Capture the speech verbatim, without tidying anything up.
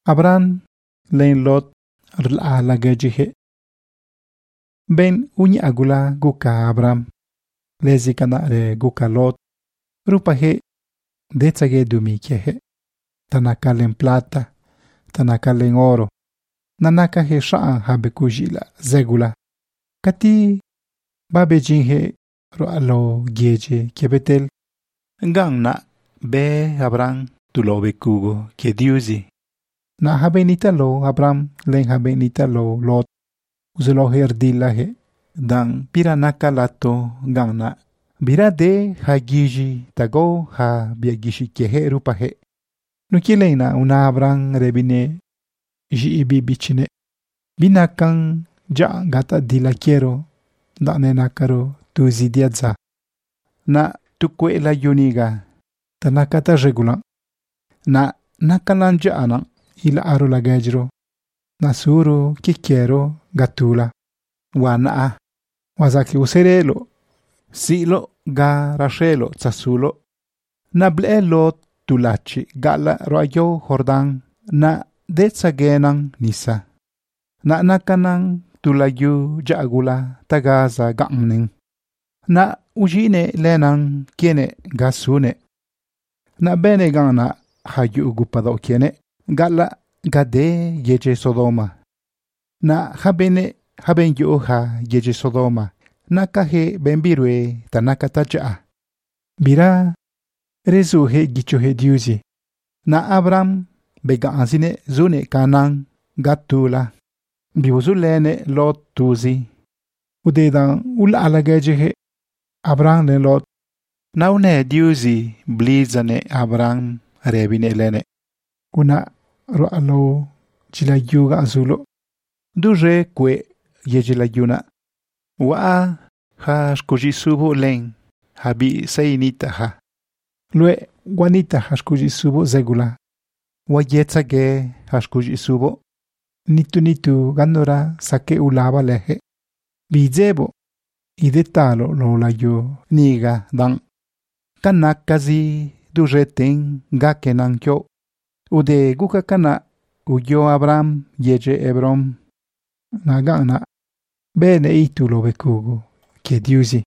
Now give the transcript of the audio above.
Abraham len Lot rla lagajihe. Ben unya agula guka Abraham. Lezi kana re guka Lot. Rupahe detsage dumikehe. Tanaka len plata. Tanaka len oro. Nanaka he shaan habekujila zegula. Kati babejinhe ro alo geje kebetel. Gang na be Abraham tulobe kugo ke diuzi. Na habenita lo Abraham len habenita lo Lot. Uzelo herdila he. Dan piranaka lato gang na. Bira de ha giji tago ha biagishi kehe rupahe. Nukilena una Abraham rebine ji ibi bichine. Binakang ja gata dila kiero. Dane nakaro tu zidiadza. Na tukwe la yuniga. Tanakata regulan. Na nakalanja ana ila aro la gajro. Na suru kikiero gatula. Wana wazaki userelo. Silo ga rashelo tsasulo. Na blelo tulachi gala royo Jordan. Na detsagenang nisa. Na nakanang tulayu jagula tagaza gangning. Na ujine lenang kiene gasune. Na bene gana hayu ugupado kiene. Gala gade yeje Sodoma. Na habene haben yu ha yeje Sodoma. Nakahe bembirwe tanakataja. Bira rezuhe gichohe diuzi. Na Abraham begansine zune kanang gatula. Biuzulene Lot tuzi. Udedan ula alagajehe Abraham le Lot. Naune diuzi blizane Abraham rebine lene. Una roalo jilayuga azulo. Duje kwe yejilayuna. Wa ha shkujisubu len. Habi sayinita ha. Lue wanita hashkujisubu zegula. Wayetsage hashkujisubu. Nitu nitu gandora sake ulaba lehe. Bizebo. Idetalo lo layo niga dan. Kanakazi dujeten gakenan kyo. Ude gukakana uyo Abraham yeje Hebron. Nagana bene itulo bekugo ke diuzi.